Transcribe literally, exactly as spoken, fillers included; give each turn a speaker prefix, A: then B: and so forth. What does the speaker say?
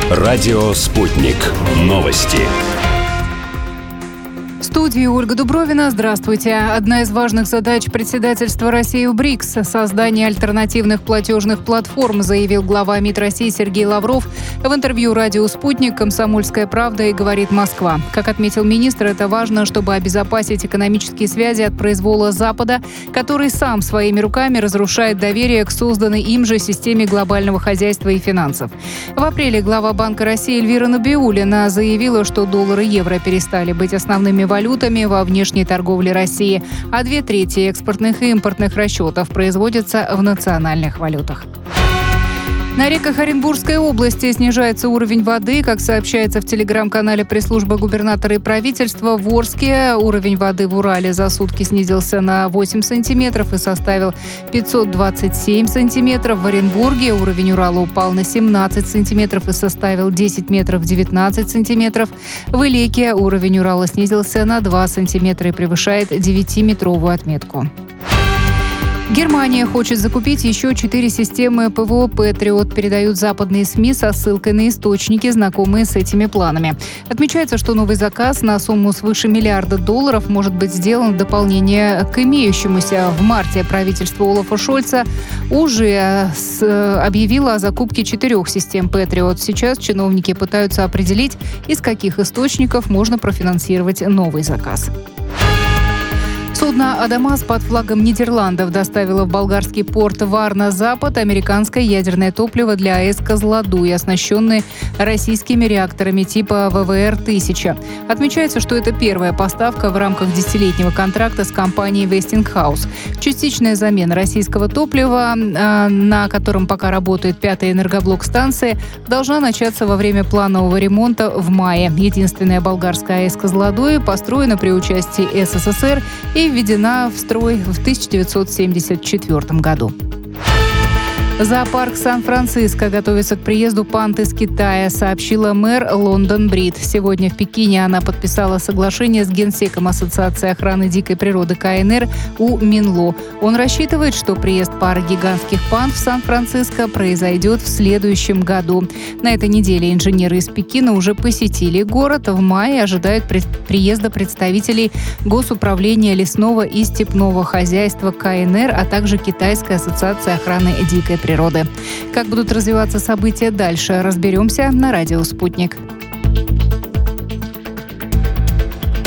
A: Радио «Спутник». Новости.
B: В студии Ольга Дубровина. Здравствуйте. Одна из важных задач председательства России в БРИКС – создание альтернативных платежных платформ, заявил глава МИД России Сергей Лавров в интервью радио «Спутник», «Комсомольская правда» и «Говорит Москва». Как отметил министр, это важно, чтобы обезопасить экономические связи от произвола Запада, который сам своими руками разрушает доверие к созданной им же системе глобального хозяйства и финансов. В апреле глава Банка России Эльвира Набиуллина заявила, что доллар и евро перестали быть основными валютами во внешней торговле России, а две трети экспортных и импортных расчетов производятся в национальных валютах. На реках Оренбургской области снижается уровень воды. Как сообщается в телеграм-канале пресс-службы губернатора и правительства, в Орске уровень воды в Урале за сутки снизился на восемь сантиметров и составил пятьсот двадцать семь сантиметров. В Оренбурге уровень Урала упал на семнадцать сантиметров и составил десять метров девятнадцать сантиметров. В Илеке уровень Урала снизился на два сантиметра и превышает девятиметровую отметку. Германия хочет закупить еще четыре системы ПВО «Патриот», передают западные СМИ со ссылкой на источники, знакомые с этими планами. Отмечается, что новый заказ на сумму свыше миллиарда долларов может быть сделан в дополнение к имеющемуся. В марте правительство Олафа Шольца уже объявило о закупке четырех систем «Патриот». Сейчас чиновники пытаются определить, из каких источников можно профинансировать новый заказ. Судно «Адамас» под флагом Нидерландов доставило в болгарский порт Варна-Запад американское ядерное топливо для АЭС «Козлодуй», оснащенное российскими реакторами типа вэ вэ эр тысяча. Отмечается, что это первая поставка в рамках десятилетнего контракта с компанией Westinghouse. Частичная замена российского топлива, на котором пока работает пятая энергоблок-станция, должна начаться во время планового ремонта в мае. Единственная болгарская АЭС «Козлодуй» построена при участии эс эс эс эр и введена в строй в тысяча девятьсот семьдесят четвёртом году. Зоопарк Сан-Франциско готовится к приезду панд из Китая, сообщила мэр Лондон Брид. Сегодня в Пекине она подписала соглашение с генсеком Ассоциации охраны дикой природы ка эн эр У Минло. Он рассчитывает, что приезд пары гигантских панд в Сан-Франциско произойдет в следующем году. На этой неделе инженеры из Пекина уже посетили город. В мае ожидают приезда представителей Госуправления лесного и степного хозяйства ка эн эр, а также Китайской ассоциации охраны дикой природы. природы. Как будут развиваться события дальше, разберемся на радио «Спутник».